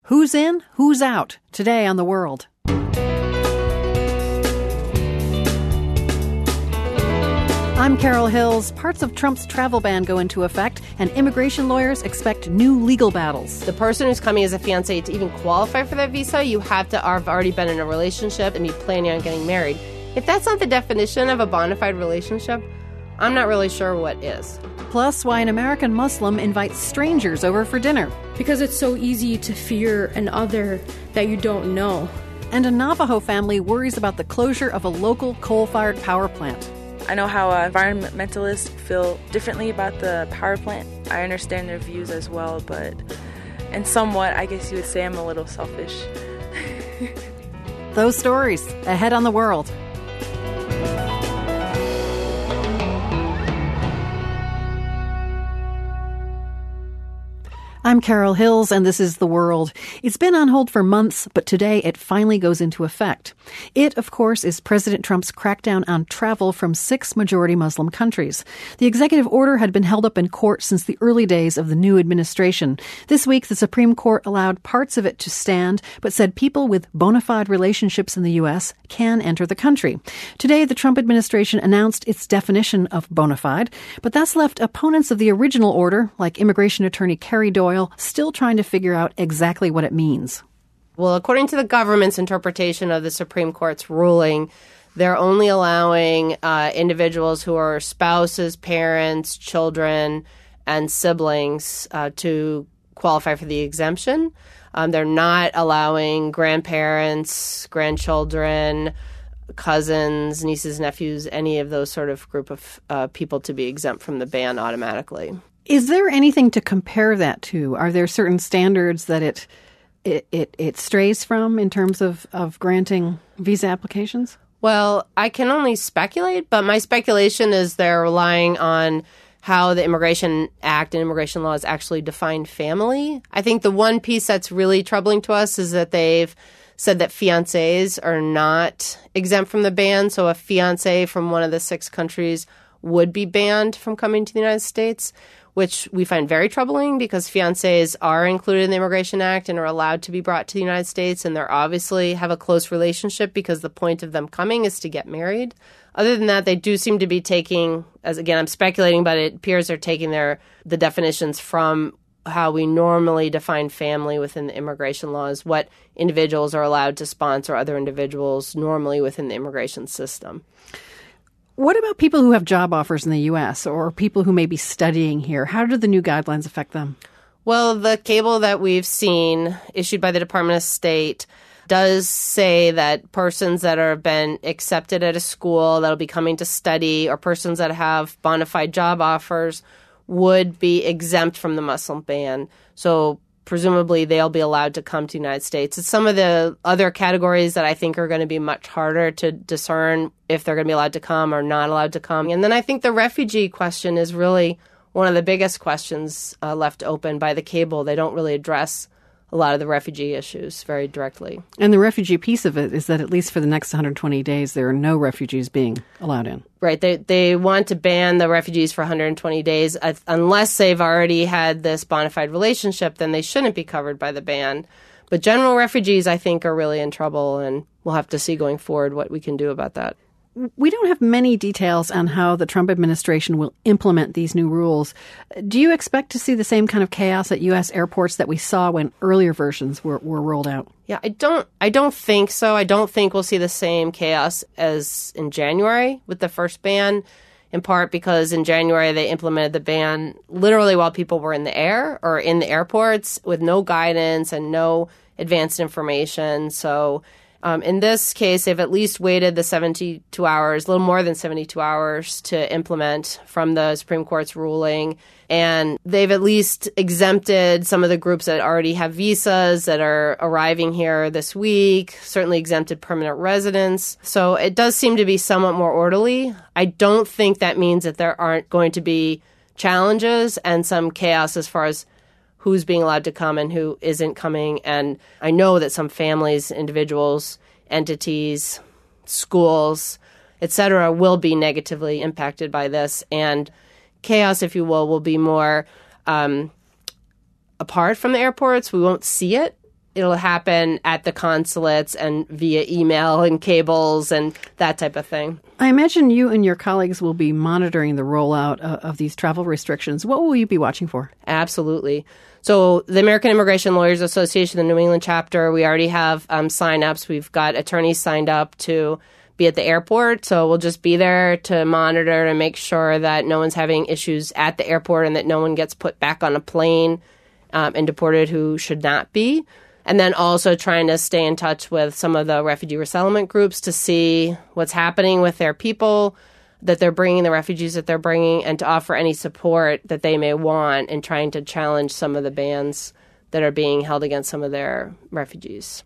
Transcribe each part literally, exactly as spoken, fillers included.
Who's in, who's out? Today on The World. I'm Carol Hills. Parts of Trump's travel ban go into effect, and immigration lawyers expect new legal battles. The person who's coming as a fiancé, to even qualify for that visa, you have to have already been in a relationship and be planning on getting married. If that's not the definition of a bona fide relationship, I'm not really sure what is. Plus, why an American Muslim invites strangers over for dinner. Because it's so easy to fear an other that you don't know. And a Navajo family worries about the closure of a local coal-fired power plant. I know how uh, environmentalists feel differently about the power plant. I understand their views as well, but in somewhat, I guess you would say I'm a little selfish. Those stories ahead on The World. I'm Carol Hills, and this is The World. It's been on hold for months, but today it finally goes into effect. It, of course, is President Trump's crackdown on travel from six majority Muslim countries. The executive order had been held up in court since the early days of the new administration. This week, the Supreme Court allowed parts of it to stand, but said people with bona fide relationships in the U S can enter the country. Today, the Trump administration announced its definition of bona fide, but that's left opponents of the original order, like immigration attorney Carrie Doyle, still trying to figure out exactly what it means. Well, according to the government's interpretation of the Supreme Court's ruling, they're only allowing uh, individuals who are spouses, parents, children, and siblings uh, to qualify for the exemption. Um, they're not allowing grandparents, grandchildren, cousins, nieces, nephews, any of those sort of group of uh, people to be exempt from the ban automatically. Is there anything to compare that to? Are there certain standards that it it it, it strays from in terms of, of granting visa applications? Well, I can only speculate, but my speculation is they're relying on how the Immigration Act and immigration laws actually define family. I think the one piece that's really troubling to us is that they've said that fiancés are not exempt from the ban. So a fiancé from one of the six countries would be banned from coming to the United States, which we find very troubling because fiancés are included in the Immigration Act and are allowed to be brought to the United States, and they're obviously have a close relationship because the point of them coming is to get married. Other than that, they do seem to be taking, as again, I'm speculating, but it appears they're taking their the definitions from how we normally define family within the immigration laws, what individuals are allowed to sponsor other individuals normally within the immigration system. What about people who have job offers in the U S or people who may be studying here? How do the new guidelines affect them? Well, the cable that we've seen issued by the Department of State does say that persons that have been accepted at a school that'll be coming to study or persons that have bona fide job offers would be exempt from the Muslim ban. So presumably they'll be allowed to come to the United States. It's some of the other categories that I think are going to be much harder to discern if they're going to be allowed to come or not allowed to come. And then I think the refugee question is really one of the biggest questions uh, left open by the cable. They don't really address a lot of the refugee issues very directly. And the refugee piece of it is that at least for the next one hundred twenty days, there are no refugees being allowed in. Right. They they want to ban the refugees for one hundred twenty days. Uh, unless they've already had this bona fide relationship, then they shouldn't be covered by the ban. But general refugees, I think, are really in trouble, and we'll have to see going forward what we can do about that. We don't have many details on how the Trump administration will implement these new rules. Do you expect to see the same kind of chaos at U S airports that we saw when earlier versions were, were rolled out? Yeah, I don't I don't think so. I don't think we'll see the same chaos as in January with the first ban, in part because in January they implemented the ban literally while people were in the air or in the airports with no guidance and no advanced information. So Um, in this case, they've at least waited the seventy-two hours, a little more than seventy-two hours to implement from the Supreme Court's ruling. And they've at least exempted some of the groups that already have visas that are arriving here this week, certainly exempted permanent residents. So it does seem to be somewhat more orderly. I don't think that means that there aren't going to be challenges and some chaos as far as who's being allowed to come and who isn't coming. And I know that some families, individuals, entities, schools, et cetera, will be negatively impacted by this. And chaos, if you will, will be more um, apart from the airports. We won't see it it'll happen at the consulates and via email and cables and that type of thing. I imagine you and your colleagues will be monitoring the rollout of, of these travel restrictions. What will you be watching for? Absolutely. So the American Immigration Lawyers Association, the New England chapter, we already have um, sign-ups. We've got attorneys signed up to be at the airport. So we'll just be there to monitor and make sure that no one's having issues at the airport and that no one gets put back on a plane um, and deported who should not be. And then also trying to stay in touch with some of the refugee resettlement groups to see what's happening with their people that they're bringing, the refugees that they're bringing, and to offer any support that they may want in trying to challenge some of the bans that are being held against some of their refugees.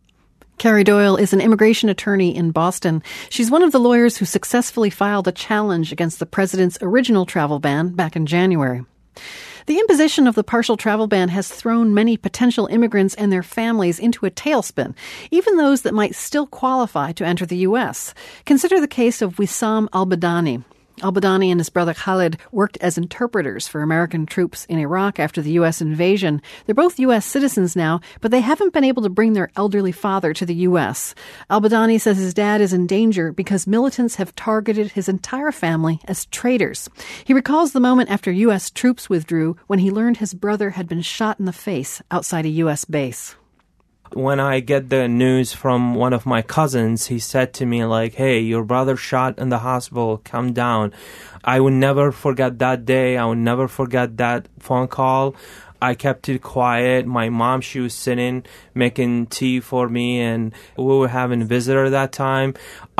Carrie Doyle is an immigration attorney in Boston. She's one of the lawyers who successfully filed a challenge against the president's original travel ban back in January. The imposition of the partial travel ban has thrown many potential immigrants and their families into a tailspin, even those that might still qualify to enter the U S. Consider the case of Wissam al-Badani. Al-Badani and his brother Khalid worked as interpreters for American troops in Iraq after the U S invasion. They're both U S citizens now, but they haven't been able to bring their elderly father to the U S. Al-Badani says his dad is in danger because militants have targeted his entire family as traitors. He recalls the moment after U S troops withdrew when he learned his brother had been shot in the face outside a U S base. When I get the news from one of my cousins, he said to me like, hey, your brother shot in the hospital, come down. I will never forget that day. I will never forget that phone call. I kept it quiet. My mom, she was sitting, making tea for me, and we were having a visitor that time.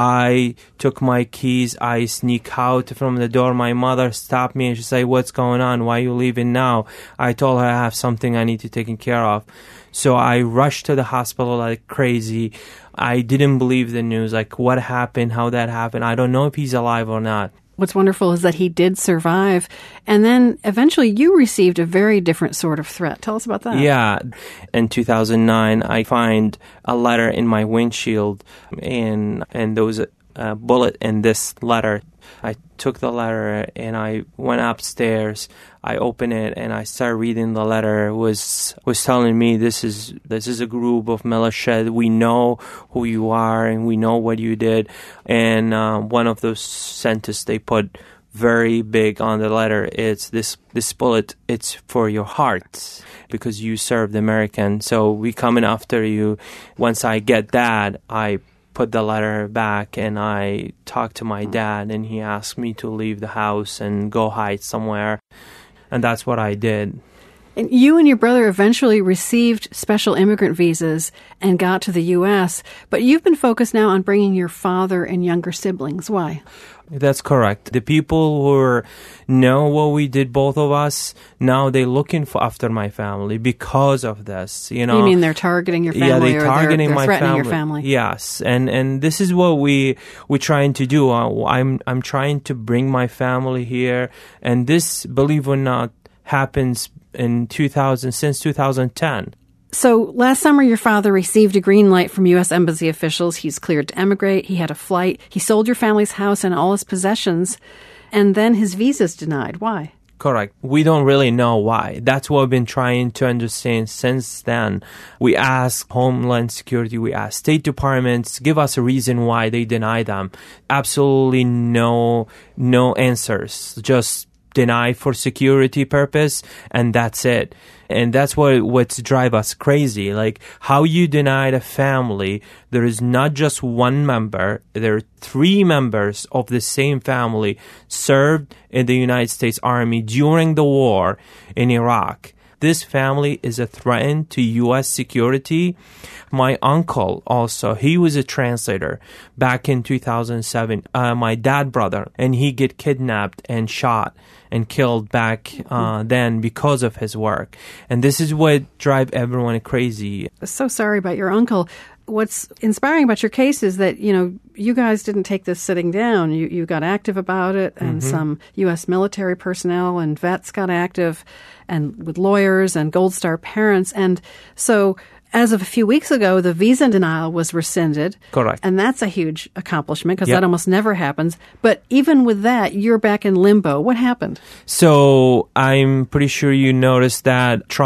I took my keys. I sneak out from the door. My mother stopped me and she said, what's going on? Why are you leaving now? I told her I have something I need to take care of. So I rushed to the hospital like crazy. I didn't believe the news. Like, what happened? How that happened? I don't know if he's alive or not. What's wonderful is that he did survive. And then eventually you received a very different sort of threat. Tell us about that. Yeah. In two thousand nine, I find a letter in my windshield, and, and there was a, a bullet in this letter. I took the letter and I went upstairs. I opened it and I started reading the letter. It was was telling me this is this is a group of militia. We know who you are and we know what you did. And uh, one of those sentences they put very big on the letter, it's this this bullet. It's for your heart because you served American. So we coming after you. Once I get that, I put the letter back and I talked to my dad and he asked me to leave the house and go hide somewhere. And that's what I did. And you and your brother eventually received special immigrant visas and got to the U S, but you've been focused now on bringing your father and younger siblings. Why? That's correct. The people who are, know what we did, both of us, now they're looking for after my family because of this. You know, you mean they're targeting your family? Yeah, they're targeting or they're, they're my threatening family. your family. Yes, and and this is what we we're trying to do. Uh, I'm I'm trying to bring my family here, and this, believe it or not, happens in two thousand since two thousand ten. So last summer, your father received a green light from U S Embassy officials. He's cleared to emigrate. He had a flight. He sold your family's house and all his possessions. And then his visa's denied. Why? Correct. We don't really know why. That's what we've been trying to understand since then. We ask Homeland Security, we ask State Departments, give us a reason why they deny them. Absolutely no, no answers. Just deny for security purpose, and that's it. And that's what what's drive us crazy. Like, how you denied a family. There is not just one member. There are three members of the same family served in the United States Army during the war in Iraq. This family is a threat to U S security. My uncle also, he was a translator back in two thousand seven. Uh, my dad brother, and he get kidnapped and shot and killed back uh, then because of his work. And this is what drive everyone crazy. So sorry about your uncle. What's inspiring about your case is that, you know, you guys didn't take this sitting down. You you got active about it, and mm-hmm. some U S military personnel and vets got active, and with lawyers and Gold Star parents. And so as of a few weeks ago, the visa denial was rescinded. Correct. And that's a huge accomplishment because yep. that almost never happens. But even with that, you're back in limbo. What happened? So I'm pretty sure you noticed that Trump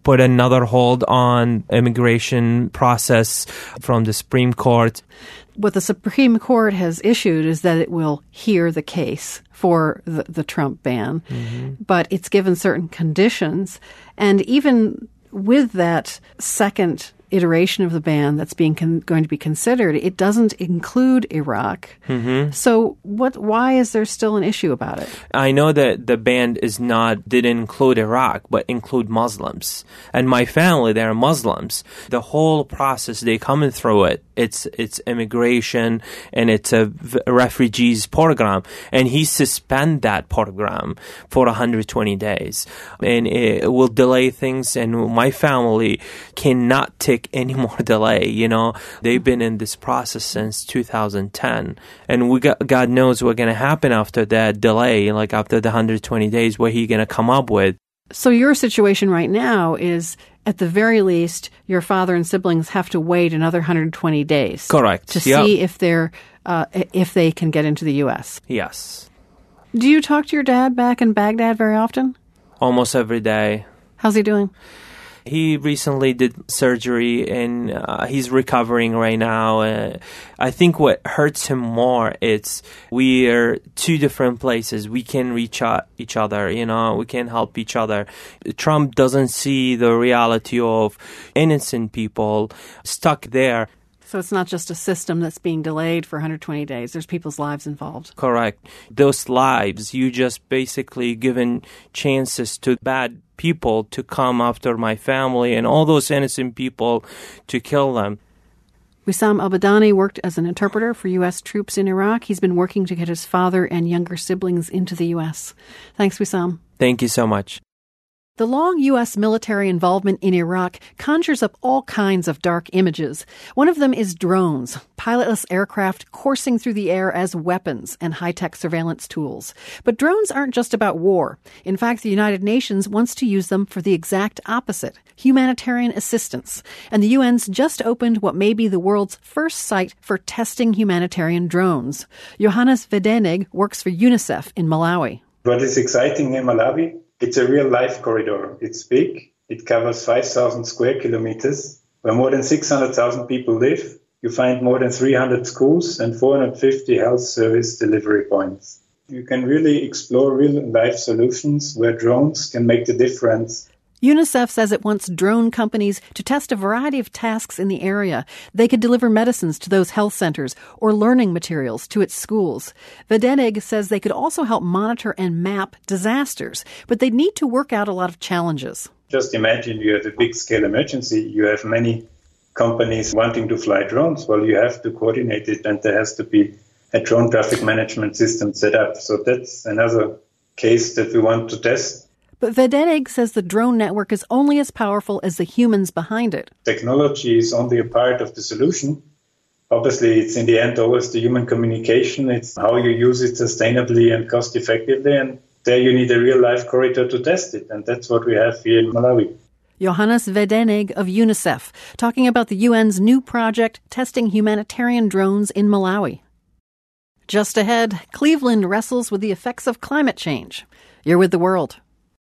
put another hold on immigration process from the Supreme Court. What the Supreme Court has issued is that it will hear the case for the, the Trump ban, mm-hmm. but it's given certain conditions. And even with that second iteration of the ban that's being con- going to be considered, it doesn't include Iraq. Mm-hmm. So what? Why is there still an issue about it? I know that the ban is not didn't include Iraq, but include Muslims. And my family, they're Muslims. The whole process, they coming through it. It's it's immigration and it's a v- refugees program. And he suspend that program for one hundred twenty days. And it will delay things. And my family cannot take any more delay. You know, they've been in this process since two thousand ten. And we got, God knows what's going to happen after that delay, like after the one hundred twenty days, what he going to come up with. So your situation right now is, at the very least, your father and siblings have to wait another one hundred twenty days. Correct. To yep. see if they're uh, if they can get into the U S. Yes. Do you talk to your dad back in Baghdad very often? Almost every day. How's he doing? He recently did surgery and uh, he's recovering right now. Uh, I think what hurts him more is we are two different places. We can reach out each other, you know, we can help each other. Trump doesn't see the reality of innocent people stuck there. So it's not just a system that's being delayed for one hundred twenty days. There's people's lives involved. Correct. Those lives, you just basically given chances to bad people to come after my family and all those innocent people to kill them. Wissam Abadani worked as an interpreter for U S troops in Iraq. He's been working to get his father and younger siblings into the U S. Thanks, Wissam. Thank you so much. The long U S military involvement in Iraq conjures up all kinds of dark images. One of them is drones, pilotless aircraft coursing through the air as weapons and high-tech surveillance tools. But drones aren't just about war. In fact, the United Nations wants to use them for the exact opposite, humanitarian assistance. And the U N's just opened what may be the world's first site for testing humanitarian drones. Johannes Vedenig works for UNICEF in Malawi. What is exciting in Malawi? It's a real-life corridor. It's big. It covers five thousand square kilometers, where more than six hundred thousand people live. You find more than three hundred schools and four hundred fifty health service delivery points. You can really explore real-life solutions where drones can make the difference. UNICEF says it wants drone companies to test a variety of tasks in the area. They could deliver medicines to those health centers or learning materials to its schools. Vedenig says they could also help monitor and map disasters, but they'd need to work out a lot of challenges. Just imagine you have a big-scale emergency. You have many companies wanting to fly drones. Well, you have to coordinate it, and there has to be a drone traffic management system set up. So that's another case that we want to test. But Vedenig says the drone network is only as powerful as the humans behind it. Technology is only a part of the solution. Obviously, it's in the end always the human communication. It's how you use it sustainably and cost effectively. And there you need a real-life corridor to test it. And that's what we have here in Malawi. Johannes Vedenig of UNICEF, talking about the U N's new project testing humanitarian drones in Malawi. Just ahead, Cleveland wrestles with the effects of climate change. You're with The World.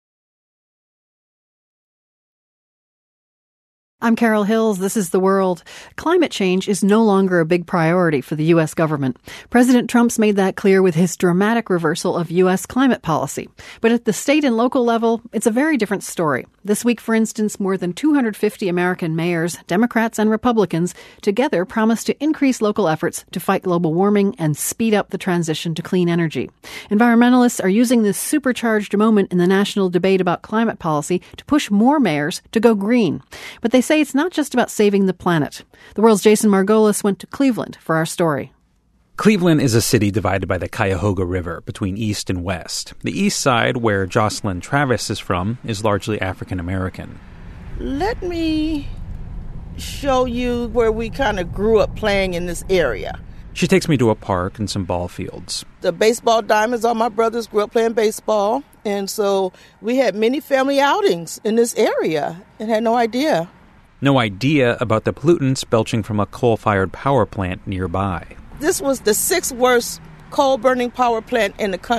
I'm Carol Hills. This is The World. Climate change is no longer a big priority for the U S government. President Trump's made that clear with his dramatic reversal of U S climate policy. But at the state and local level, it's a very different story. This week, for instance, more than two hundred fifty American mayors, Democrats and Republicans, together promised to increase local efforts to fight global warming and speed up the transition to clean energy. Environmentalists are using this supercharged moment in the national debate about climate policy to push more mayors to go green. But they say it's not just about saving the planet. The World's Jason Margolis went to Cleveland for our story. Cleveland is a city divided by the Cuyahoga River between east and west. The east side, where Jocelyn Travis is from, is largely African American. Let me show you where we kind of grew up playing in this area. She takes me to a park and some ball fields. The baseball diamonds, all my brothers grew up playing baseball, and so we had many family outings in this area and had no idea. No idea about the pollutants belching from a coal-fired power plant nearby. This was the sixth worst coal-burning power plant in the country.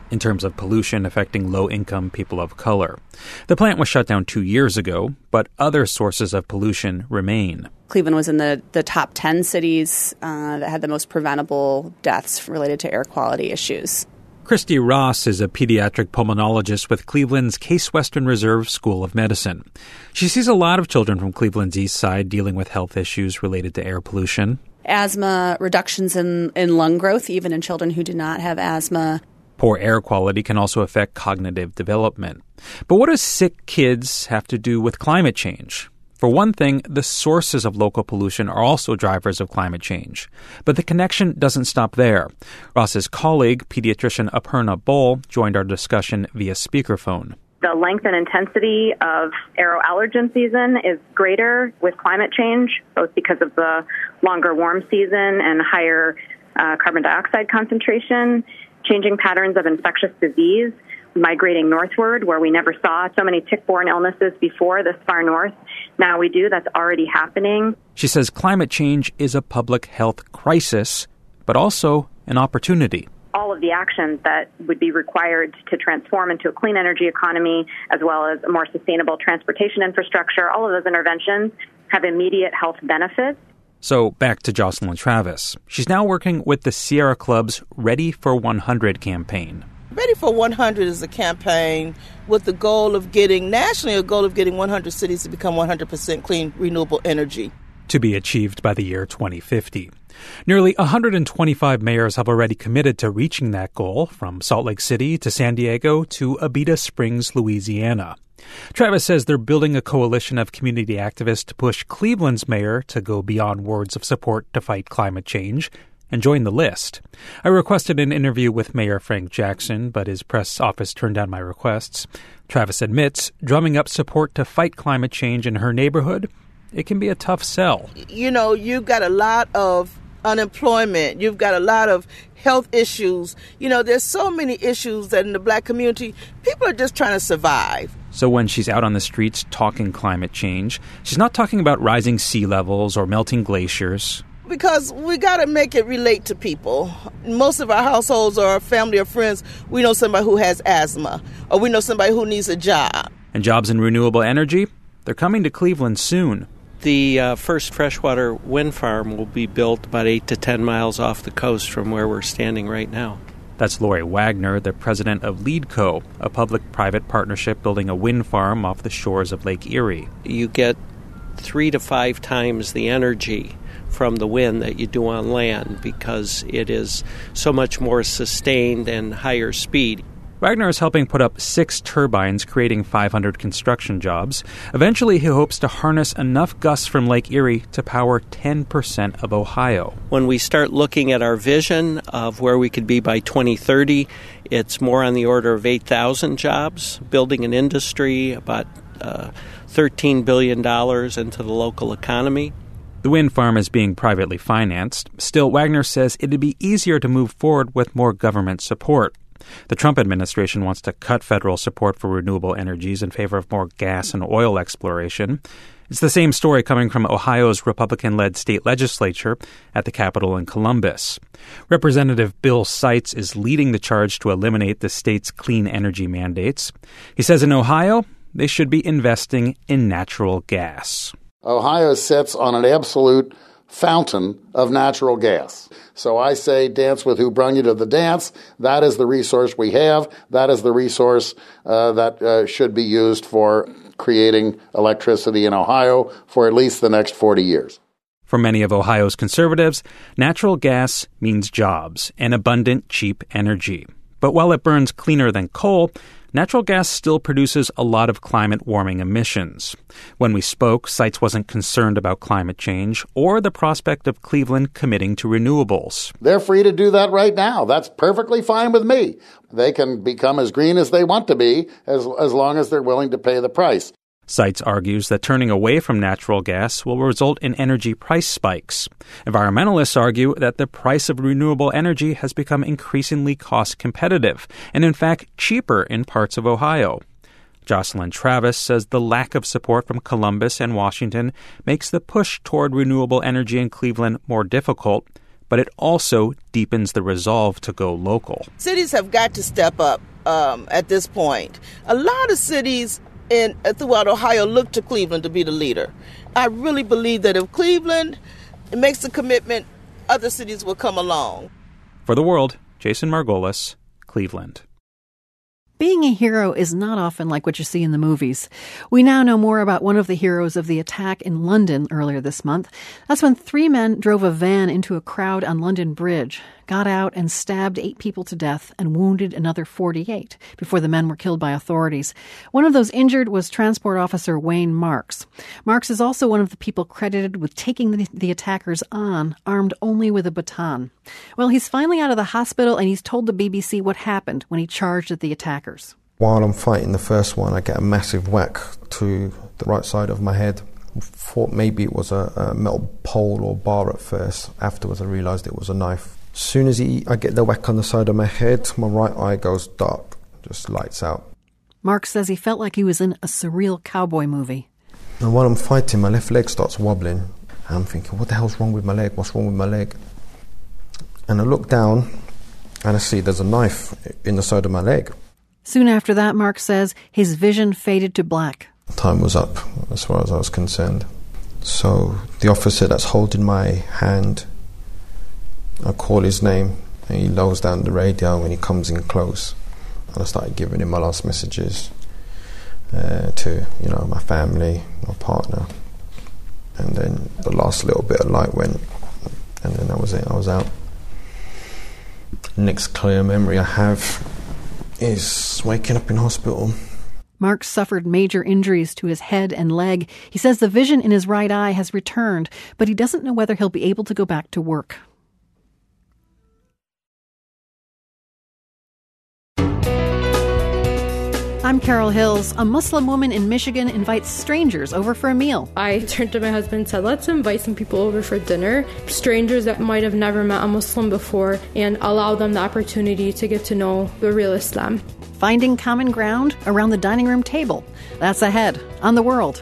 in terms of pollution affecting low-income people of color. The plant was shut down two years ago, but other sources of pollution remain. Cleveland was in the, the top ten cities uh, that had the most preventable deaths related to air quality issues. Christy Ross is a pediatric pulmonologist with Cleveland's Case Western Reserve School of Medicine. She sees a lot of children from Cleveland's east side dealing with health issues related to air pollution. Asthma, reductions in, in lung growth, even in children who do not have asthma. Poor air quality can also affect cognitive development. But what do sick kids have to do with climate change? For one thing, the sources of local pollution are also drivers of climate change. But the connection doesn't stop there. Ross's colleague, pediatrician Aparna Bol, joined our discussion via speakerphone. The length and intensity of aeroallergen season is greater with climate change, both because of the longer warm season and higher uh, carbon dioxide concentration, changing patterns of infectious disease, migrating northward, where we never saw so many tick-borne illnesses before this far north. Now we do. That's already happening. She says climate change is a public health crisis, but also an opportunity. All of the actions that would be required to transform into a clean energy economy, as well as a more sustainable transportation infrastructure, all of those interventions have immediate health benefits. So back to Jocelyn Travis. She's now working with the Sierra Club's Ready for one hundred campaign. Ready for one hundred is a campaign with the goal of getting, nationally, a goal of getting one hundred cities to become one hundred percent clean, renewable energy. To be achieved by the year twenty fifty. Nearly one hundred twenty-five mayors have already committed to reaching that goal, from Salt Lake City to San Diego to Abita Springs, Louisiana. Travis says they're building a coalition of community activists to push Cleveland's mayor to go beyond words of support to fight climate change and join the list. I requested an interview with Mayor Frank Jackson, but his press office turned down my requests. Travis admits drumming up support to fight climate change in her neighborhood, it can be a tough sell. You know, you've got a lot of unemployment. You've got a lot of health issues. You know, there's so many issues that in the black community, people are just trying to survive. So when she's out on the streets talking climate change, she's not talking about rising sea levels or melting glaciers. Because we got to make it relate to people. Most of our households or family or friends, we know somebody who has asthma, or we know somebody who needs a job. And jobs in renewable energy, they're coming to Cleveland soon. The uh, first freshwater wind farm will be built about eight to ten miles off the coast from where we're standing right now. That's Lori Wagner, the president of LeadCo, a public-private partnership building a wind farm off the shores of Lake Erie. You get three to five times the energy from the wind that you do on land because it is so much more sustained and higher speed. Wagner is helping put up six turbines, creating five hundred construction jobs. Eventually, he hopes to harness enough gusts from Lake Erie to power ten percent of Ohio. When we start looking at our vision of where we could be by twenty thirty, it's more on the order of eight thousand jobs, building an industry, about uh, thirteen billion dollars into the local economy. The wind farm is being privately financed. Still, Wagner says it'd be easier to move forward with more government support. The Trump administration wants to cut federal support for renewable energies in favor of more gas and oil exploration. It's the same story coming from Ohio's Republican-led state legislature at the Capitol in Columbus. Representative Bill Seitz is leading the charge to eliminate the state's clean energy mandates. He says in Ohio, they should be investing in natural gas. Ohio sits on an absolute fountain of natural gas. So I say dance with who brung you to the dance. That is the resource we have. That is the resource uh, that uh, should be used for creating electricity in Ohio for at least the next forty years. For many of Ohio's conservatives, natural gas means jobs and abundant, cheap energy. But while it burns cleaner than coal, natural gas still produces a lot of climate-warming emissions. When we spoke, Seitz wasn't concerned about climate change or the prospect of Cleveland committing to renewables. They're free to do that right now. That's perfectly fine with me. They can become as green as they want to be as, as long as they're willing to pay the price. Seitz argues that turning away from natural gas will result in energy price spikes. Environmentalists argue that the price of renewable energy has become increasingly cost competitive and, in fact, cheaper in parts of Ohio. Jocelyn Travis says the lack of support from Columbus and Washington makes the push toward renewable energy in Cleveland more difficult, but it also deepens the resolve to go local. Cities have got to step up um, at this point. A lot of cities in throughout Ohio look to Cleveland to be the leader. I really believe that if Cleveland makes a commitment, other cities will come along. For The World, Jason Margolis, Cleveland. Being a hero is not often like what you see in the movies. We now know more about one of the heroes of the attack in London earlier this month. That's when three men drove a van into a crowd on London Bridge, got out and stabbed eight people to death and wounded another forty-eight before the men were killed by authorities. One of those injured was Transport Officer Wayne Marks. Marks is also one of the people credited with taking the, the attackers on, armed only with a baton. Well, he's finally out of the hospital, and he's told the B B C what happened when he charged at the attackers. While I'm fighting the first one, I get a massive whack to the right side of my head. Thought maybe it was a, a metal pole or bar at first. Afterwards, I realised it was a knife. As soon as he, I get the whack on the side of my head, my right eye goes dark, just lights out. Mark says he felt like he was in a surreal cowboy movie. And while I'm fighting, my left leg starts wobbling. And I'm thinking, what the hell's wrong with my leg? What's wrong with my leg? And I look down and I see there's a knife in the side of my leg. Soon after that, Mark says, his vision faded to black. Time was up, as far as I was concerned. So the officer that's holding my hand, I call his name, and he lowers down the radio when he comes in close. And I started giving him my last messages uh, to, you know, my family, my partner. And then the last little bit of light went, and then that was it, I was out. Next clear memory I have is waking up in hospital. Mark suffered major injuries to his head and leg. He says the vision in his right eye has returned, but he doesn't know whether he'll be able to go back to work. I'm Carol Hills. A Muslim woman in Michigan invites strangers over for a meal. I turned to my husband and said, let's invite some people over for dinner, strangers that might have never met a Muslim before, and allow them the opportunity to get to know the real Islam. Finding common ground around the dining room table. That's ahead on The World.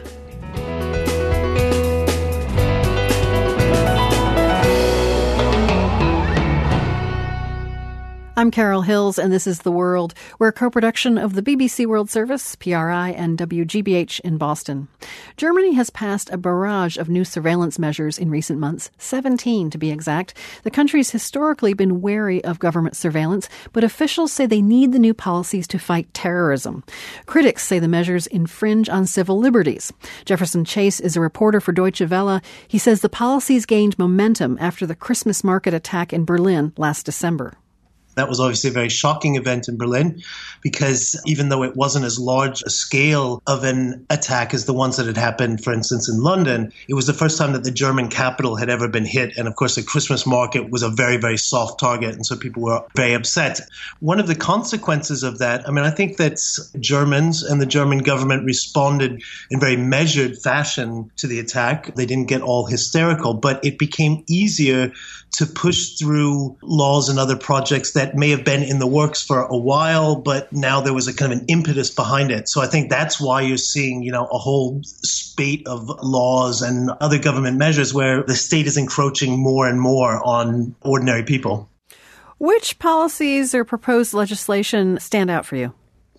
I'm Carol Hills, and this is The World. We're a co-production of the B B C World Service, P R I, and W G B H in Boston. Germany has passed a barrage of new surveillance measures in recent months, seventeen to be exact. The country's historically been wary of government surveillance, but officials say they need the new policies to fight terrorism. Critics say the measures infringe on civil liberties. Jefferson Chase is a reporter for Deutsche Welle. He says the policies gained momentum after the Christmas market attack in Berlin last December. That was obviously a very shocking event in Berlin because even though it wasn't as large a scale of an attack as the ones that had happened, for instance, in London, it was the first time that the German capital had ever been hit. And of course, the Christmas market was a very, very soft target. And so people were very upset. One of the consequences of that, I mean, I think that Germans and the German government responded in very measured fashion to the attack. They didn't get all hysterical, but it became easier to push through laws and other projects that may have been in the works for a while, but now there was a kind of an impetus behind it. So I think that's why you're seeing, you know, a whole spate of laws and other government measures where the state is encroaching more and more on ordinary people. Which policies or proposed legislation stand out for you?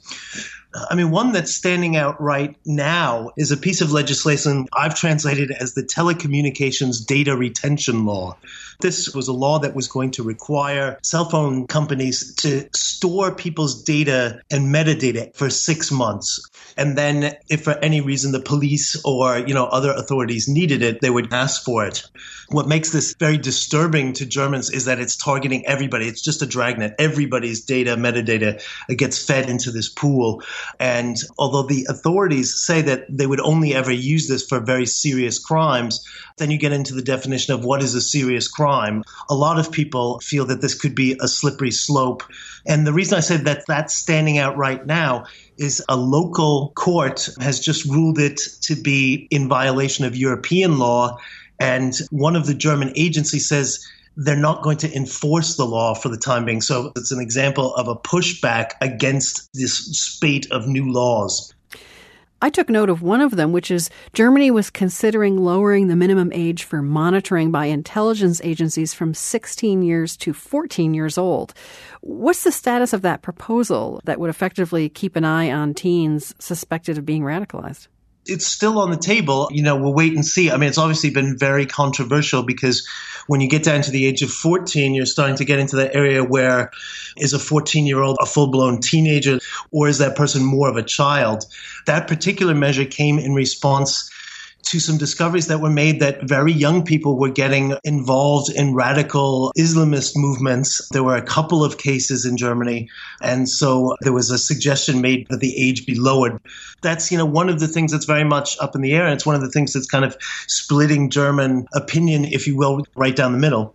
I mean, one that's standing out right now is a piece of legislation I've translated as the Telecommunications Data Retention Law. This was a law that was going to require cell phone companies to store people's data and metadata for six months. And then if for any reason the police or, you know, other authorities needed it, they would ask for it. What makes this very disturbing to Germans is that it's targeting everybody. It's just a dragnet. Everybody's data, metadata gets fed into this pool. And although the authorities say that they would only ever use this for very serious crimes, then you get into the definition of what is a serious crime. A lot of people feel that this could be a slippery slope. And the reason I said that that's standing out right now is a local court has just ruled it to be in violation of European law. And one of the German agencies says they're not going to enforce the law for the time being. So it's an example of a pushback against this spate of new laws. I took note of one of them, which is Germany was considering lowering the minimum age for monitoring by intelligence agencies from sixteen years to fourteen years old. What's the status of that proposal that would effectively keep an eye on teens suspected of being radicalized? It's still on the table. You know, we'll wait and see. I mean, it's obviously been very controversial because when you get down to the age of fourteen, you're starting to get into that area where is a fourteen-year-old a full-blown teenager, or is that person more of a child? That particular measure came in response to some discoveries that were made that very young people were getting involved in radical Islamist movements. There were a couple of cases in Germany, and so there was a suggestion made that the age be lowered. That's, you know, one of the things that's very much up in the air, and it's one of the things that's kind of splitting German opinion, if you will, right down the middle.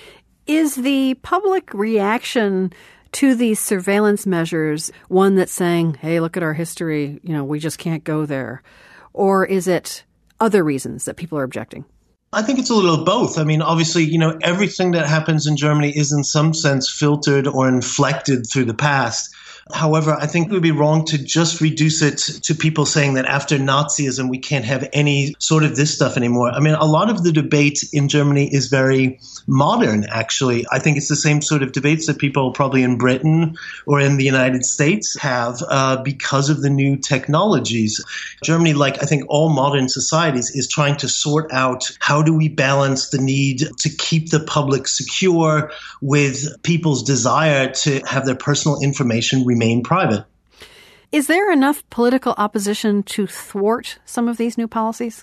Is the public reaction to these surveillance measures one that's saying, hey, look at our history, you know, we just can't go there? Or is it other reasons that people are objecting? I think it's a little of both. I mean, obviously, you know, everything that happens in Germany is in some sense filtered or inflected through the past. However, I think it would be wrong to just reduce it to people saying that after Nazism, we can't have any sort of this stuff anymore. I mean, a lot of the debate in Germany is very modern, actually. I think it's the same sort of debates that people probably in Britain or in the United States have uh, because of the new technologies. Germany, like I think all modern societies, is trying to sort out how do we balance the need to keep the public secure with people's desire to have their personal information remain remain private. Is there enough political opposition to thwart some of these new policies?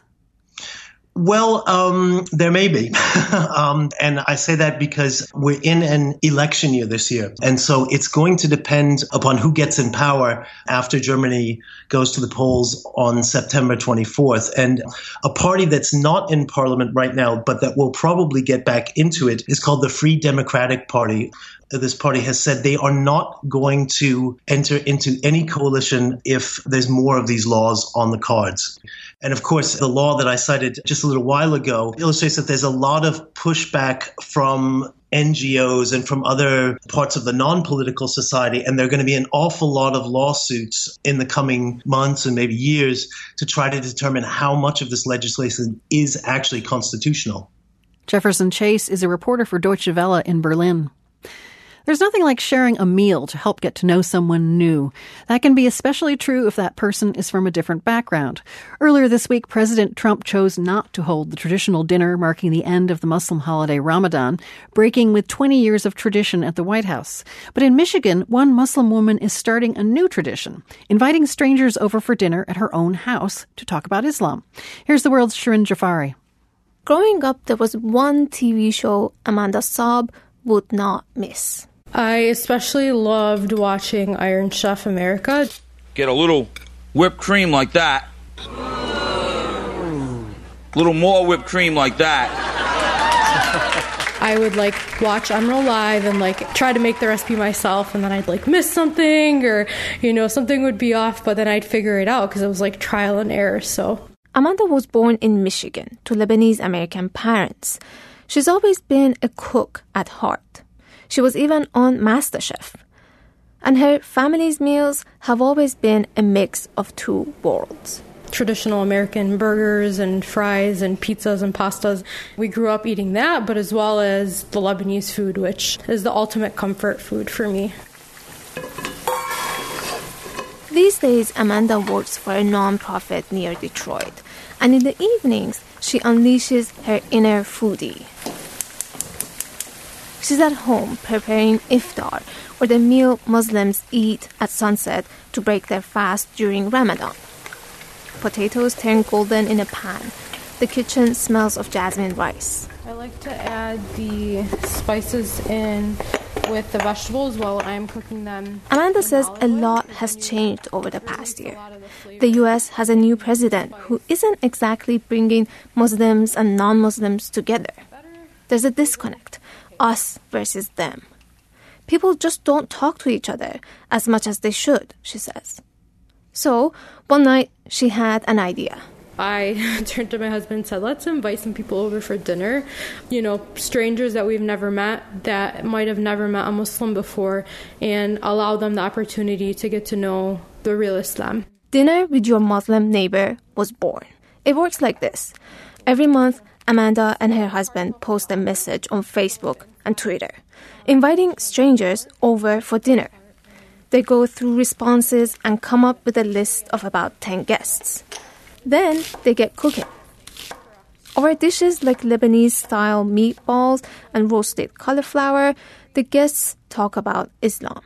Well, um, there may be. um, and I say that because we're in an election year this year. And so it's going to depend upon who gets in power after Germany goes to the polls on September twenty-fourth. And a party that's not in parliament right now, but that will probably get back into it, is called the Free Democratic Party. This party has said they are not going to enter into any coalition if there's more of these laws on the cards. And of course, the law that I cited just a little while ago illustrates that there's a lot of pushback from N G Os and from other parts of the non-political society. And there are going to be an awful lot of lawsuits in the coming months and maybe years to try to determine how much of this legislation is actually constitutional. Jefferson Chase is a reporter for Deutsche Welle in Berlin. There's nothing like sharing a meal to help get to know someone new. That can be especially true if that person is from a different background. Earlier this week, President Trump chose not to hold the traditional dinner marking the end of the Muslim holiday Ramadan, breaking with twenty years of tradition at the White House. But in Michigan, one Muslim woman is starting a new tradition, inviting strangers over for dinner at her own house to talk about Islam. Here's the world's Shirin Jafari. Growing up, there was one T V show Amanda Saab would not miss. I especially loved watching Iron Chef America. Get a little whipped cream like that. A little more whipped cream like that. I would like watch Emerald Live and like try to make the recipe myself, and then I'd like miss something, or you know something would be off, but then I'd figure it out because it was like trial and error. So Amanda was born in Michigan to Lebanese American parents. She's always been a cook at heart. She was even on MasterChef. And her family's meals have always been a mix of two worlds. Traditional American burgers and fries and pizzas and pastas. We grew up eating that, but as well as the Lebanese food, which is the ultimate comfort food for me. These days, Amanda works for a nonprofit near Detroit. And in the evenings, she unleashes her inner foodie. She's at home preparing iftar, or the meal Muslims eat at sunset to break their fast during Ramadan. Potatoes turn golden in a pan. The kitchen smells of jasmine rice. I like to add the spices in with the vegetables while I'm cooking them. Amanda says a lot has changed over the past year. The U S has a new president who isn't exactly bringing Muslims and non-Muslims together. There's a disconnect. Us versus them. People just don't talk to each other as much as they should, she says. So, one night, she had an idea. I turned to my husband and said, let's invite some people over for dinner. You know, strangers that we've never met, that might have never met a Muslim before, and allow them the opportunity to get to know the real Islam. Dinner with Your Muslim Neighbor was born. It works like this. Every month, Amanda and her husband post a message on Facebook and Twitter, inviting strangers over for dinner. They go through responses and come up with a list of about ten guests. Then they get cooking. Over dishes like Lebanese-style meatballs and roasted cauliflower, the guests talk about Islam.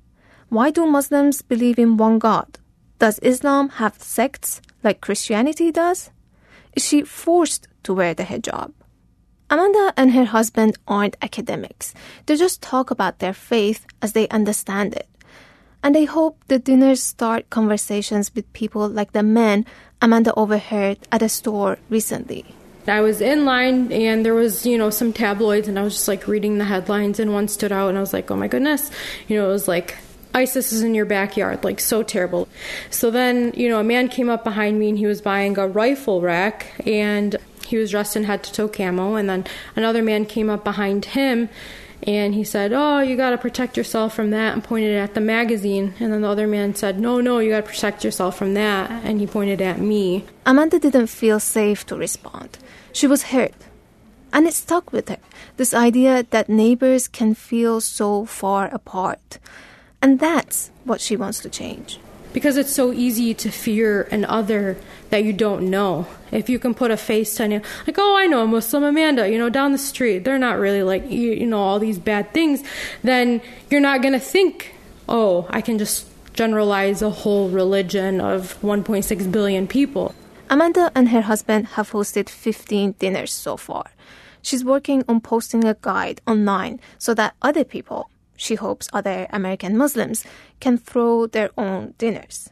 Why do Muslims believe in one God? Does Islam have sects like Christianity does? Is she forced to wear the hijab? Amanda and her husband aren't academics. They just talk about their faith as they understand it. And they hope the dinners start conversations with people like the men Amanda overheard at a store recently. I was in line and there was, you know, some tabloids and I was just like reading the headlines and one stood out and I was like, oh my goodness. You know, it was like, ISIS is in your backyard, like so terrible. So then, you know, a man came up behind me and he was buying a rifle rack and he was dressed in head-to-toe camo. And then another man came up behind him and he said, oh, you got to protect yourself from that, and pointed at the magazine. And then the other man said, no, no, you got to protect yourself from that. And he pointed at me. Amanda didn't feel safe to respond. She was hurt. And it stuck with her, this idea that neighbors can feel so far apart. And that's what she wants to change. Because it's so easy to fear an other that you don't know. If you can put a face on it, like, oh, I know Muslim Amanda, you know, down the street, they're not really like, you, you know, all these bad things, then you're not going to think, oh, I can just generalize a whole religion of one point six billion people. Amanda and her husband have hosted fifteen dinners so far. She's working on posting a guide online so that other people, she hopes other American Muslims, can throw their own dinners.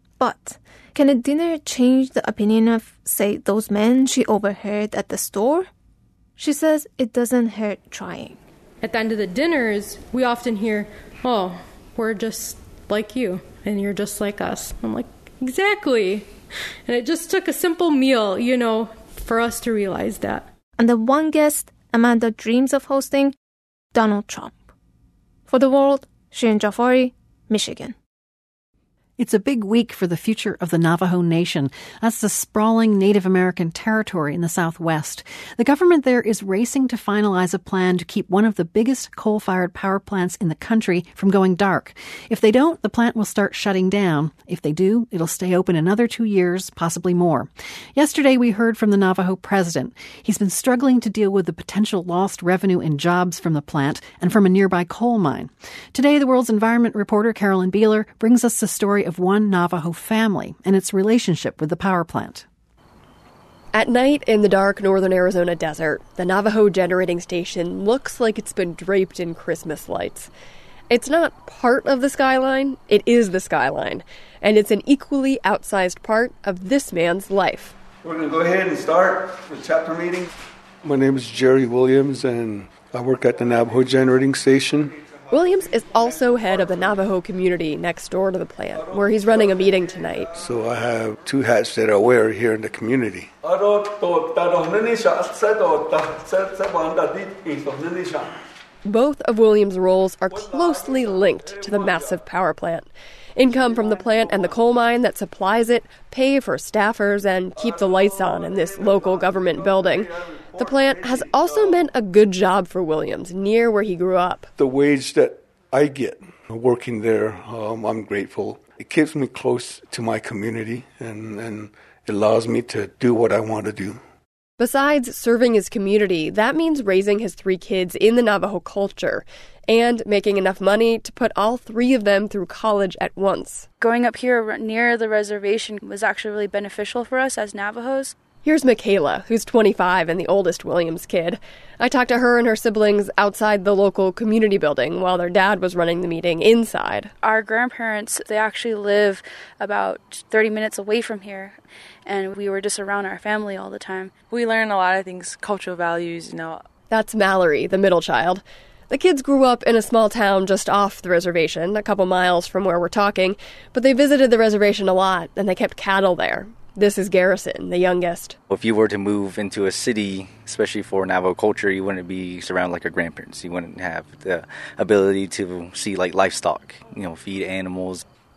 But can a dinner change the opinion of, say, those men she overheard at the store? She says it doesn't hurt trying. At the end of the dinners, we often hear, oh, we're just like you, and you're just like us. I'm like, exactly. And it just took a simple meal, you know, for us to realize that. And the one guest Amanda dreams of hosting, Donald Trump. For The World, Shirin Jafari, Michigan. It's a big week for the future of the Navajo Nation. That's the sprawling Native American territory in the Southwest. The government there is racing to finalize a plan to keep one of the biggest coal-fired power plants in the country from going dark. If they don't, the plant will start shutting down. If they do, it'll stay open another two years, possibly more. Yesterday, we heard from the Navajo president. He's been struggling to deal with the potential lost revenue and jobs from the plant and from a nearby coal mine. Today, the World's Environment reporter Carolyn Beeler brings us the story of one Navajo family and its relationship with the power plant. At night in the dark northern Arizona desert, the Navajo generating station looks like it's been draped in Christmas lights. It's not part of the skyline, it is the skyline, and it's an equally outsized part of this man's life. We're going to go ahead and start the chapter meeting. My name is Jerry Williams, and I work at the Navajo generating station. Williams is also head of the Navajo community next door to the plant, where he's running a meeting tonight. So I have two hats that I wear here in the community. Both of Williams' roles are closely linked to the massive power plant. Income from the plant and the coal mine that supplies it pay for staffers and keep the lights on in this local government building. The plant has also meant a good job for Williams, near where he grew up. The wage that I get working there, um, I'm grateful. It keeps me close to my community and, and it allows me to do what I want to do. Besides serving his community, that means raising his three kids in the Navajo culture and making enough money to put all three of them through college at once. Going up here near the reservation was actually really beneficial for us as Navajos. Here's Michaela, who's twenty-five and the oldest Williams kid. I talked to her and her siblings outside the local community building while their dad was running the meeting inside. Our grandparents, they actually live about thirty minutes away from here, and we were just around our family all the time. We learned a lot of things, cultural values, you know. That's Mallory, the middle child. The kids grew up in a small town just off the reservation, a couple miles from where we're talking, but they visited the reservation a lot, and they kept cattle there. This is Garrison, the youngest. If you were to move into a city, especially for Navajo culture, you wouldn't be surrounded like your grandparents. You wouldn't have the ability to see like livestock, you know, feed animals.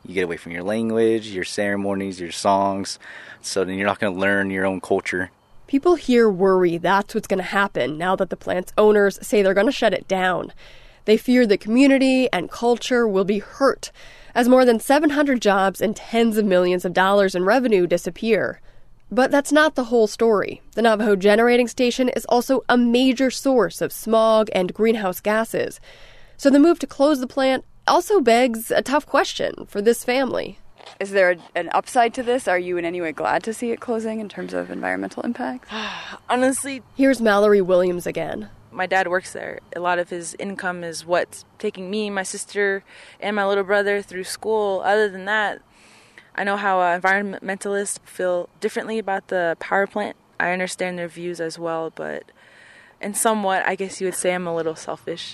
You get away from your language, your ceremonies, your songs. So then you're not going to learn your own culture. People here worry that's what's going to happen now that the plant's owners say they're going to shut it down. They fear the community and culture will be hurt as more than seven hundred jobs and tens of millions of dollars in revenue disappear. But that's not the whole story. The Navajo Generating Station is also a major source of smog and greenhouse gases. So the move to close the plant also begs a tough question for this family. Is there an upside to this? Are you in any way glad to see it closing in terms of environmental impacts? Honestly, here's Mallory Williams again. My dad works there. A lot of his income is what's taking me, my sister, and my little brother through school. Other than that, I know how uh, environmentalists feel differently about the power plant. I understand their views as well, but in somewhat, I guess you would say I'm a little selfish.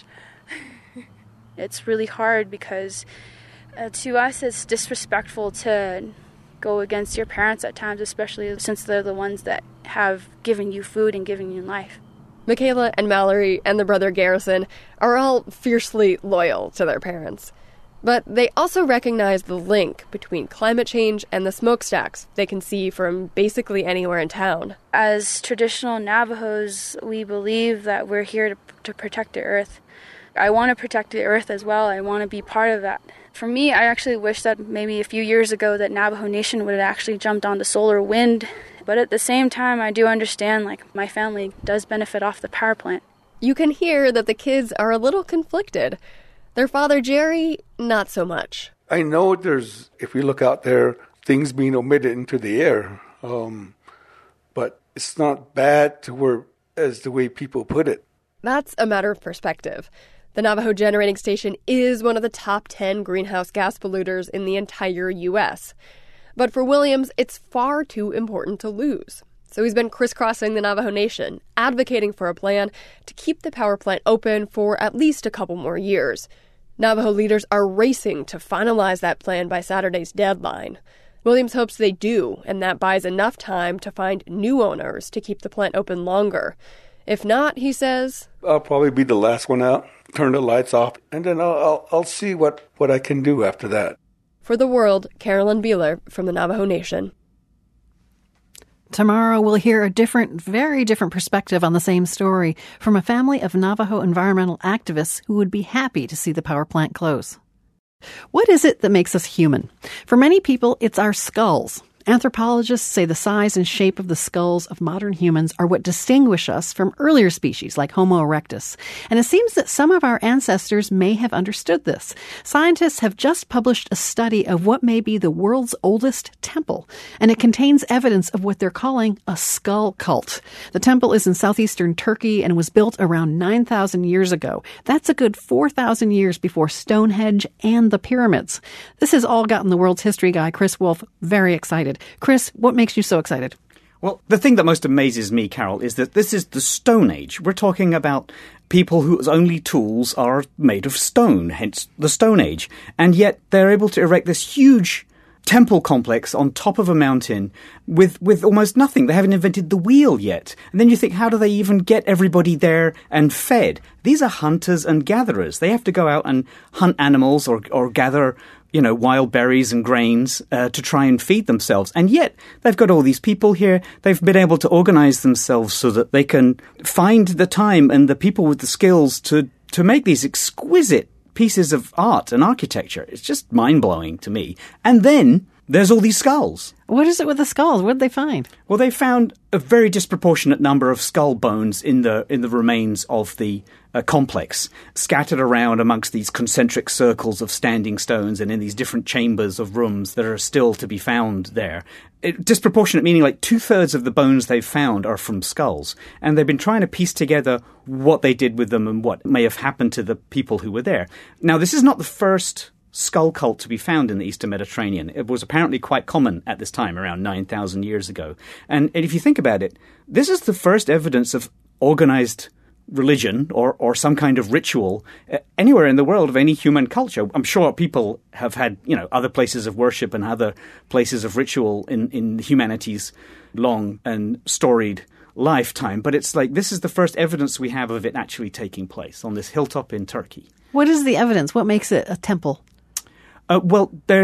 It's really hard because uh, to us it's disrespectful to go against your parents at times, especially since they're the ones that have given you food and given you life. Michaela and Mallory and the brother Garrison are all fiercely loyal to their parents. But they also recognize the link between climate change and the smokestacks they can see from basically anywhere in town. As traditional Navajos, we believe that we're here to, to protect the earth. I want to protect the earth as well. I want to be part of that. For me, I actually wish that maybe a few years ago that Navajo Nation would have actually jumped onto solar wind. But at the same time, I do understand, like, my family does benefit off the power plant. You can hear that the kids are a little conflicted. Their father, Jerry, not so much. I know there's, if we look out there, things being emitted into the air. Um, but it's not bad to where, as the way people put it. That's a matter of perspective. The Navajo Generating Station is one of the top ten greenhouse gas polluters in the entire U S. But for Williams, it's far too important to lose. So he's been crisscrossing the Navajo Nation, advocating for a plan to keep the power plant open for at least a couple more years. Navajo leaders are racing to finalize that plan by Saturday's deadline. Williams hopes they do, and that buys enough time to find new owners to keep the plant open longer. If not, he says, I'll probably be the last one out, turn the lights off, and then I'll, I'll, I'll see what, what I can do after that. For The World, Carolyn Beeler from the Navajo Nation. Tomorrow we'll hear a different, very different perspective on the same story from a family of Navajo environmental activists who would be happy to see the power plant close. What is it that makes us human? For many people, it's our skulls. Anthropologists say the size and shape of the skulls of modern humans are what distinguish us from earlier species like Homo erectus. And it seems that some of our ancestors may have understood this. Scientists have just published a study of what may be the world's oldest temple, and it contains evidence of what they're calling a skull cult. The temple is in southeastern Turkey and was built around nine thousand years ago. That's a good four thousand years before Stonehenge and the pyramids. This has all gotten the world's history guy, Chris Wolf, very excited. Chris, what makes you so excited? Well, the thing that most amazes me, Carol, is that this is the Stone Age. We're talking about people whose only tools are made of stone, hence the Stone Age. And yet they're able to erect this huge temple complex on top of a mountain with, with almost nothing. They haven't invented the wheel yet. And then you think, how do they even get everybody there and fed? These are hunters and gatherers. They have to go out and hunt animals or, or gather, you know, wild berries and grains uh, to try and feed themselves. And yet they've got all these people here. They've been able to organize themselves so that they can find the time and the people with the skills to, to make these exquisite pieces of art and architecture. It's just mind-blowing to me. And then there's all these skulls. What is it with the skulls? What did they find? Well, they found a very disproportionate number of skull bones in the in the remains of the uh, complex, scattered around amongst these concentric circles of standing stones and in these different chambers of rooms that are still to be found there. It, disproportionate meaning like two-thirds of the bones they've found are from skulls. And they've been trying to piece together what they did with them and what may have happened to the people who were there. Now, this is not the first skull cult to be found in the Eastern Mediterranean. It was apparently quite common at this time, around nine thousand years ago. And, and if you think about it, this is the first evidence of organized religion or, or some kind of ritual uh, anywhere in the world of any human culture. I'm sure people have had, you know, other places of worship and other places of ritual in, in humanity's long and storied lifetime. But it's like this is the first evidence we have of it actually taking place on this hilltop in Turkey. What is the evidence? What makes it a temple? Uh, well, there's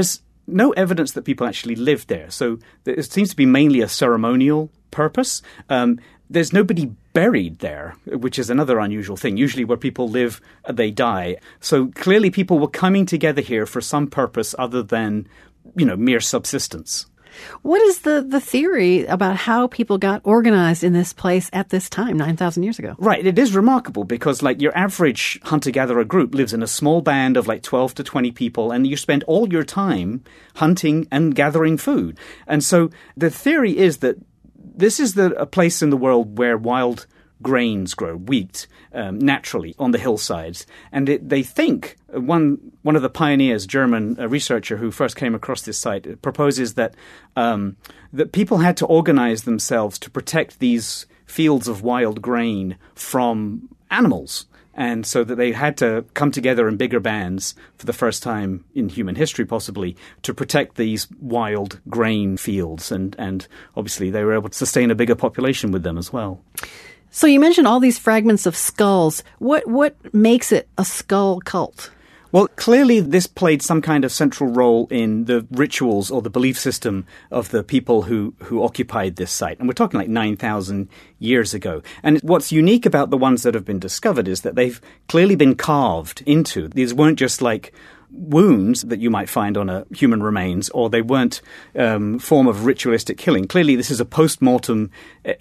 no evidence that people actually lived there. So it seems to be mainly a ceremonial purpose. Um, there's nobody buried there, which is another unusual thing. Usually where people live, they die. So clearly people were coming together here for some purpose other than, you know, mere subsistence. What is the, the theory about how people got organized in this place at this time, nine thousand years ago? Right. It is remarkable because, like, your average hunter-gatherer group lives in a small band of, like, twelve to twenty people, and you spend all your time hunting and gathering food. And so the theory is that this is the, a place in the world where wild grains grow, wheat, um, naturally on the hillsides. And it, they think, one one of the pioneers, German uh, researcher who first came across this site, proposes that um, that people had to organize themselves to protect these fields of wild grain from animals. And so that they had to come together in bigger bands for the first time in human history, possibly, to protect these wild grain fields. And, and obviously they were able to sustain a bigger population with them as well. So you mentioned all these fragments of skulls. What what makes it a skull cult? Well, clearly this played some kind of central role in the rituals or the belief system of the people who, who occupied this site. And we're talking like nine thousand years ago. And what's unique about the ones that have been discovered is that they've clearly been carved into. These weren't just like wounds that you might find on a human remains, or they weren't um, form of ritualistic killing. Clearly this is a post-mortem uh,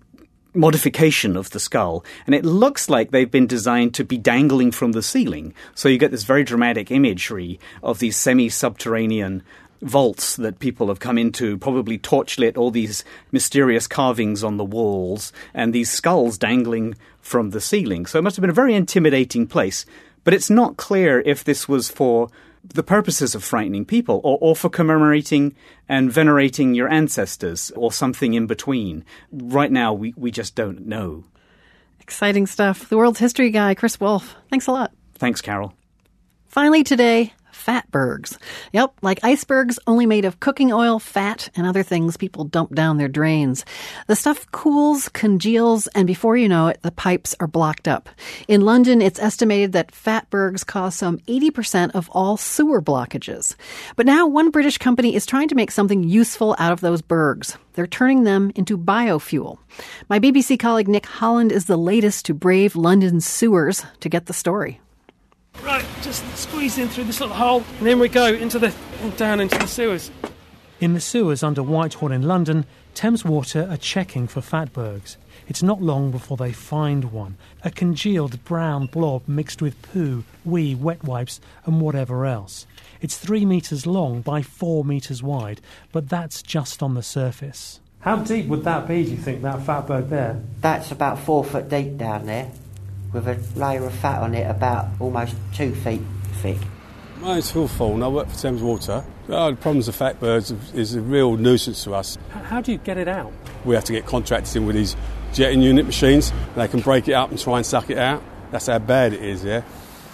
modification of the skull, and it looks like they've been designed to be dangling from the ceiling. So you get this very dramatic imagery of these semi-subterranean vaults that people have come into, probably torchlit, all these mysterious carvings on the walls, and these skulls dangling from the ceiling. So it must have been a very intimidating place. But it's not clear if this was for the purposes of frightening people, or, or for commemorating and venerating your ancestors, or something in between. Right now, we, we just don't know. Exciting stuff. The World's History Guy, Chris Wolf. Thanks a lot. Thanks, Carol. Finally today, fatbergs. Yep, like icebergs, only made of cooking oil, fat, and other things people dump down their drains. The stuff cools, congeals, and before you know it, the pipes are blocked up. In London, it's estimated that fatbergs cause some eighty percent of all sewer blockages. But now one British company is trying to make something useful out of those bergs. They're turning them into biofuel. My B B C colleague Nick Holland is the latest to brave London's sewers to get the story. Right, just squeeze in through this little hole, and then we go into the down into the sewers. In the sewers under Whitehall in London, Thames Water are checking for fatbergs. It's not long before they find one, a congealed brown blob mixed with poo, wee, wet wipes and whatever else. It's three metres long by four metres wide, but that's just on the surface. How deep would that be, do you think, that fatberg there? That's about four foot deep down there, with a layer of fat on it about almost two feet thick. My name's Phil Fawn, I work for Thames Water. Oh, the problems of fatbergs is a real nuisance to us. How do you get it out? We have to get contractors in with these jetting unit machines. They can break it up and try and suck it out. That's how bad it is, yeah.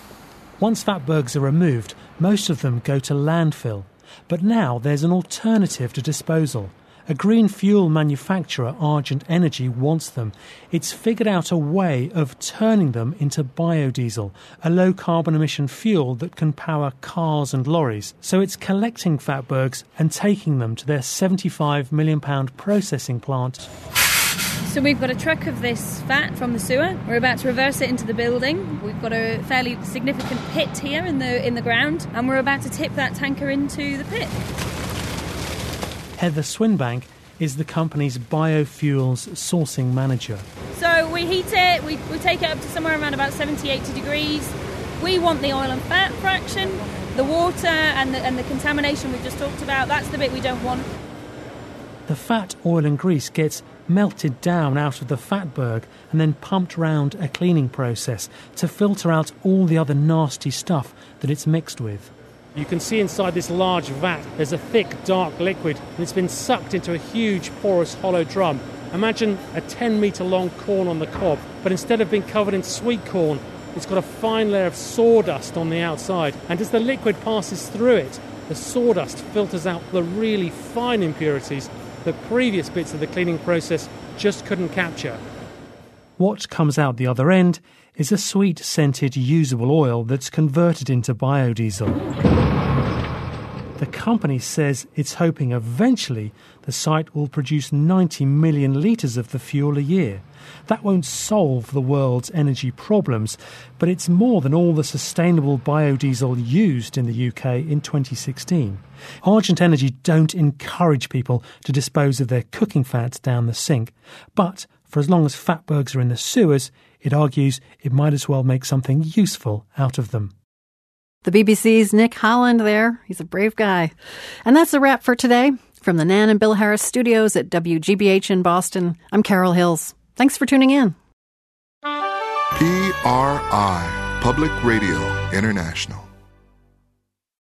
Once fatbergs are removed, most of them go to landfill. But now there's an alternative to disposal. A green fuel manufacturer, Argent Energy, wants them. It's figured out a way of turning them into biodiesel, a low-carbon emission fuel that can power cars and lorries. So it's collecting fatbergs and taking them to their seventy-five million pound processing plant. So we've got a truck of this fat from the sewer. We're about to reverse it into the building. We've got a fairly significant pit here in the in the ground, and we're about to tip that tanker into the pit. Heather Swinbank is the company's biofuels sourcing manager. So we heat it, we, we take it up to somewhere around about seventy, eighty degrees. We want the oil and fat fraction. The water and the, and the contamination we've just talked about, that's the bit we don't want. The fat, oil and grease gets melted down out of the fatberg and then pumped round a cleaning process to filter out all the other nasty stuff that it's mixed with. You can see inside this large vat there's a thick, dark liquid, and it's been sucked into a huge, porous, hollow drum. Imagine a ten metre long corn on the cob, but instead of being covered in sweet corn, it's got a fine layer of sawdust on the outside. And as the liquid passes through it, the sawdust filters out the really fine impurities that previous bits of the cleaning process just couldn't capture. What comes out the other end is a sweet-scented usable oil that's converted into biodiesel. The company says it's hoping eventually the site will produce ninety million litres of the fuel a year. That won't solve the world's energy problems, but it's more than all the sustainable biodiesel used in the U K in twenty sixteen. Argent Energy don't encourage people to dispose of their cooking fats down the sink, but for as long as fatbergs are in the sewers, it argues it might as well make something useful out of them. The B B C's Nick Holland there. He's a brave guy. And that's a wrap for today. From the Nan and Bill Harris studios at W G B H in Boston, I'm Carol Hills. Thanks for tuning in. P R I, Public Radio International.